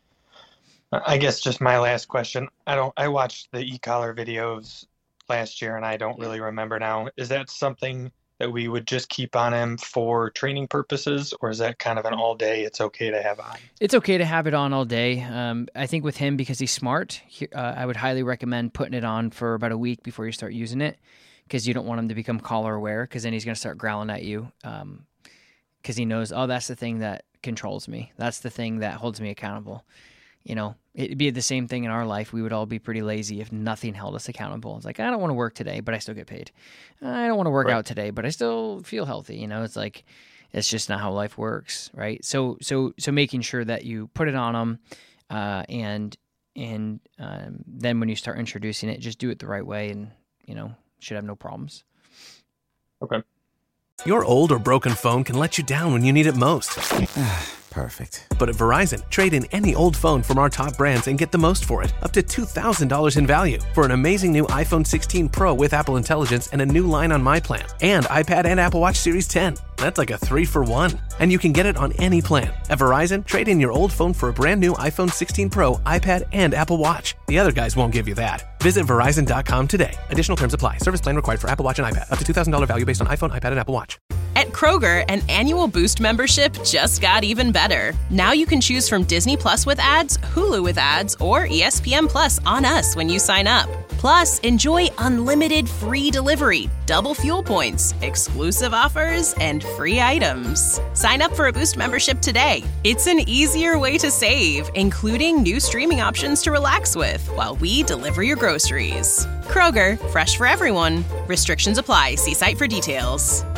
I guess just my last question. I don't. I watched the e-collar videos last year, and I don't really remember now. Is that something that we would just keep on him for training purposes, or is that kind of an all day? It's okay to have on. It's okay to have it on all day. Um, I think with him, because he's smart, he, uh, I would highly recommend putting it on for about a week before you start using it, because you don't want him to become collar aware, because then he's going to start growling at you, um, because he knows, oh, that's the thing that controls me. That's the thing that holds me accountable. You know, it'd be the same thing in our life. We would all be pretty lazy if nothing held us accountable. It's like, I don't want to work today, but I still get paid. I don't want to work right. out today, but I still feel healthy. You know, it's like, it's just not how life works, right? So, so, so making sure that you put it on them, uh, and and um, then when you start introducing it, just do it the right way, and you know, should have no problems. Okay. Your old or broken phone can let you down when you need it most. Perfect. But at Verizon, trade in any old phone from our top brands and get the most for it, up to two thousand dollars in value, for an amazing new iPhone sixteen Pro with Apple Intelligence and a new line on My Plan, and iPad and Apple Watch Series ten. That's like a three for one. And you can get it on any plan. At Verizon, trade in your old phone for a brand new iPhone sixteen Pro, iPad, and Apple Watch. The other guys won't give you that. Visit Verizon dot com today. Additional terms apply. Service plan required for Apple Watch and iPad. Up to two thousand dollars value based on iPhone, iPad, and Apple Watch. At Kroger, an annual Boost membership just got even better. Now you can choose from Disney Plus with ads, Hulu with ads, or E S P N Plus on us when you sign up. Plus, enjoy unlimited free delivery, double fuel points, exclusive offers, and free items. Sign up for a Boost membership today. It's an easier way to save, including new streaming options to relax with while we deliver your groceries. Kroger, fresh for everyone. Restrictions apply. See site for details.